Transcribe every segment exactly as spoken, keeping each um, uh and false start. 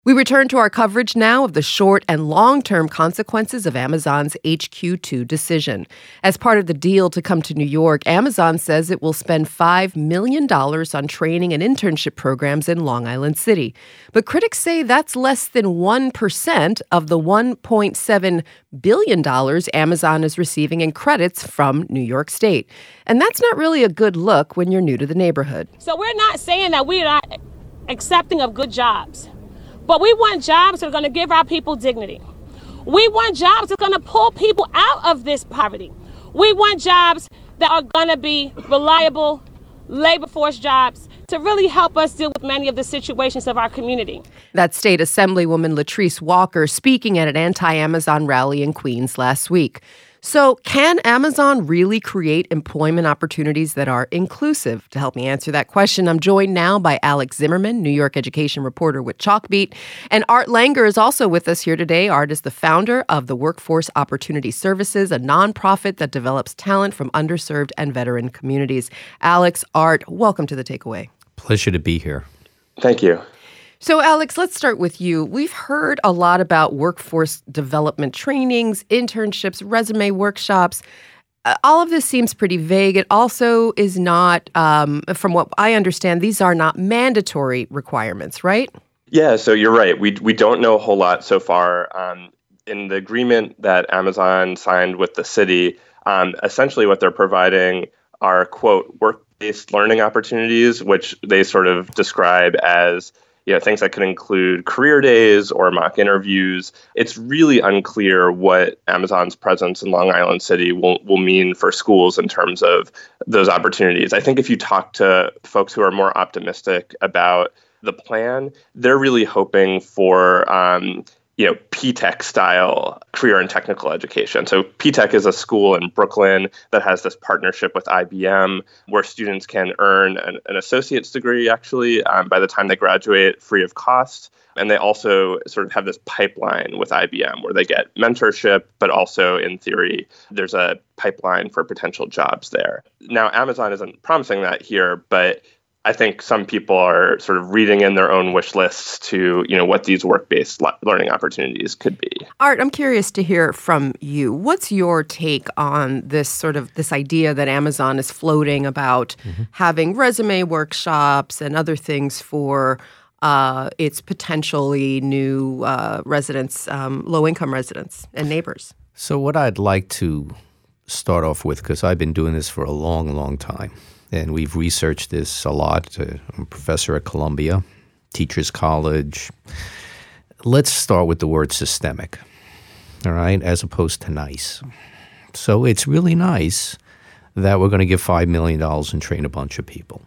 We return to our coverage now of the short and long-term consequences of Amazon's H Q two decision. As part of the deal to come to New York, Amazon says it will spend five million dollars on training and internship programs in Long Island City. But critics say that's less than one percent of the one point seven billion dollars Amazon is receiving in credits from New York State. And that's not really a good look when you're new to the neighborhood. So we're not saying that we're not accepting of good jobs. But we want jobs that are going to give our people dignity. We want jobs that are going to pull people out of this poverty. We want jobs that are going to be reliable labor force jobs to really help us deal with many of the situations of our community. That's State Assemblywoman Latrice Walker speaking at an anti-Amazon rally in Queens last week. So can Amazon really create employment opportunities that are inclusive? To help me answer that question, I'm joined now by Alex Zimmerman, New York education reporter with Chalkbeat. And Art Langer is also with us here today. Art is the founder of the Workforce Opportunity Services, a nonprofit that develops talent from underserved and veteran communities. Alex, Art, welcome to The Takeaway. Pleasure to be here. Thank you. So, Alex, let's start with you. We've heard a lot about workforce development trainings, internships, resume workshops. Uh, all of this seems pretty vague. It also is not, um, from what I understand, these are not mandatory requirements, right? Yeah, so you're right. We we don't know a whole lot so far. Um, in the agreement that Amazon signed with the city, um, essentially what they're providing are, quote, work-based learning opportunities, which they sort of describe as you know, things that could include career days or mock interviews. It's really unclear what Amazon's presence in Long Island City will, will mean for schools in terms of those opportunities. I think if you talk to folks who are more optimistic about the plan, they're really hoping for um, you know, P TECH style career and technical education. So P TECH is a school in Brooklyn that has this partnership with I B M where students can earn an, an associate's degree, actually, um, by the time they graduate free of cost. And they also sort of have this pipeline with I B M where they get mentorship, but also in theory, there's a pipeline for potential jobs there. Now, Amazon isn't promising that here, but I think some people are sort of reading in their own wish lists to, you know, what these work-based le- learning opportunities could be. Art, I'm curious to hear from you. What's your take on this sort of this idea that Amazon is floating about mm-hmm. having resume workshops and other things for uh, its potentially new uh, residents, um, low-income residents and neighbors? So what I'd like to start off with, because I've been doing this for a long, long time, and we've researched this a lot. I'm a professor at Columbia, Teachers College. Let's start with the word systemic, all right, as opposed to nice. So it's really nice that we're going to give five million dollars and train a bunch of people.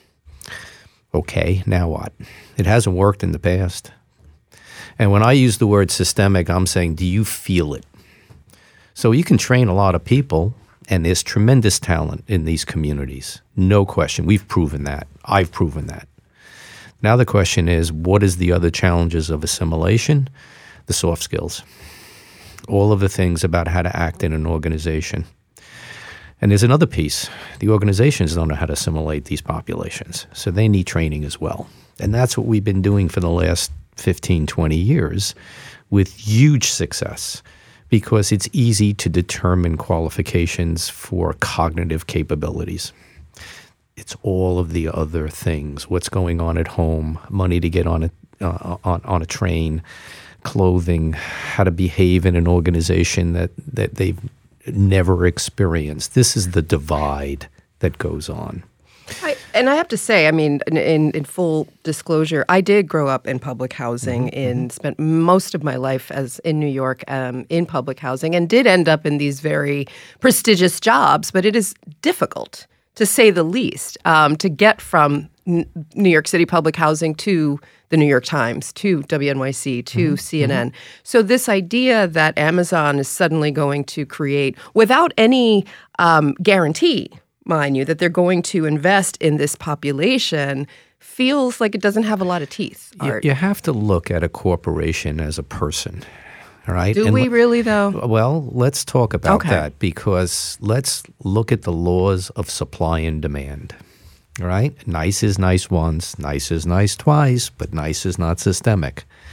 Okay, now what? It hasn't worked in the past. And when I use the word systemic, I'm saying, do you feel it? So you can train a lot of people, and there's tremendous talent in these communities. No question. We've proven that. I've proven that. Now the question is, what is the other challenges of assimilation? The soft skills. All of the things about how to act in an organization. And there's another piece. The organizations don't know how to assimilate these populations, so they need training as well. And that's what we've been doing for the last fifteen, twenty years with huge success, because it's easy to determine qualifications for cognitive capabilities. It's all of the other things, what's going on at home, money to get on a, uh, on, on a train, clothing, how to behave in an organization that, that they've never experienced. This is the divide that goes on. I, and I have to say, I mean, in, in, in full disclosure, I did grow up in public housing mm-hmm. and spent most of my life as in New York um, in public housing and did end up in these very prestigious jobs. But it is difficult, to say the least, um, to get from N- New York City public housing to the New York Times, to W N Y C, to mm-hmm. C N N. Mm-hmm. So this idea that Amazon is suddenly going to create, without any um, guarantee, mind you, that they're going to invest in this population feels like it doesn't have a lot of teeth. You, you have to look at a corporation as a person, all right? Do and we l- really, though? Well, let's talk about okay. that, because let's look at the laws of supply and demand, all right? Nice is nice once, nice is nice twice, but nice is not systemic.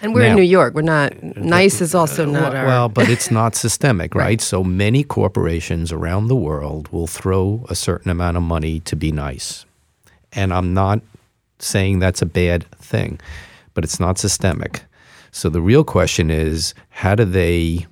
And we're Now, in New York. We're not, nice is also not well, our... well, but it's not systemic, right? Right. So many corporations around the world will throw a certain amount of money to be nice. And I'm not saying that's a bad thing, but it's not systemic. So the real question is, how do they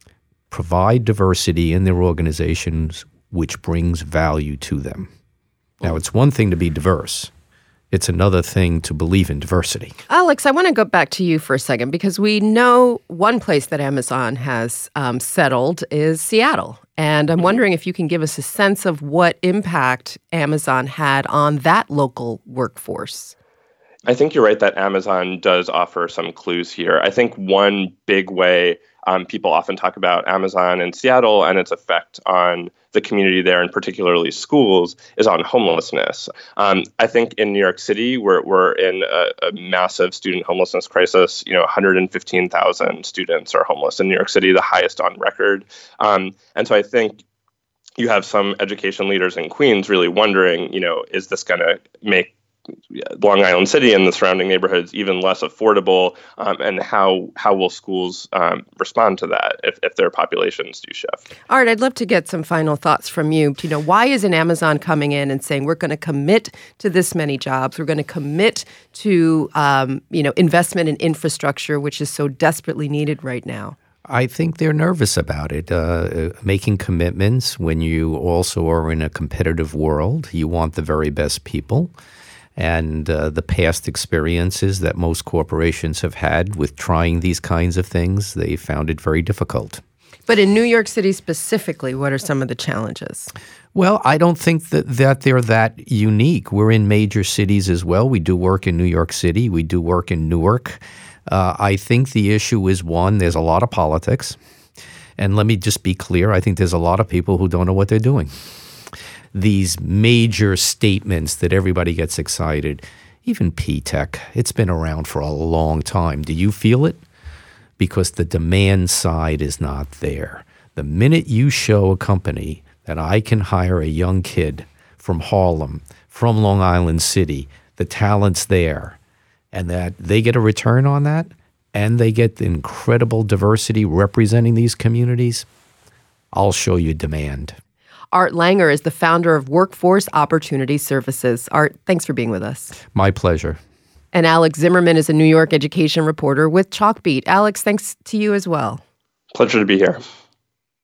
provide diversity in their organizations which brings value to them? Now, it's one thing to be diverse. It's another thing to believe in diversity. Alex, I want to go back to you for a second because we know one place that Amazon has um, settled is Seattle. And I'm wondering if you can give us a sense of what impact Amazon had on that local workforce. I think you're right that Amazon does offer some clues here. I think one big way um, people often talk about Amazon in Seattle and its effect on the community there, and particularly schools, is on homelessness. Um, I think in New York City, we're, we're in a, a massive student homelessness crisis. You know, one hundred fifteen thousand students are homeless in New York City, the highest on record. Um, and so I think you have some education leaders in Queens really wondering, you know, is this going to make Long Island City and the surrounding neighborhoods even less affordable, um, and how how will schools um, respond to that if, if their populations do shift? Art, I'd love to get some final thoughts from you. You know, why isn't Amazon coming in and saying we're going to commit to this many jobs, we're going to commit to um, you know investment in infrastructure, which is so desperately needed right now? I think they're nervous about it, uh, making commitments when you also are in a competitive world. You want the very best people. And uh, the past experiences that most corporations have had with trying these kinds of things, they found it very difficult. But in New York City specifically, what are some of the challenges? Well, I don't think that, that they're that unique. We're in major cities as well. We do work in New York City. We do work in Newark. Uh, I think the issue is, one, there's a lot of politics. And let me just be clear, I think there's a lot of people who don't know what they're doing. These major statements that everybody gets excited, even P-TECH, it's been around for a long time. Do you feel it? Because the demand side is not there. The minute you show a company that I can hire a young kid from Harlem, from Long Island City, the talent's there, and that they get a return on that, and they get the incredible diversity representing these communities, I'll show you demand. Art Langer is the founder of Workforce Opportunity Services. Art, thanks for being with us. My pleasure. And Alex Zimmerman is a New York education reporter with Chalkbeat. Alex, thanks to you as well. Pleasure to be here.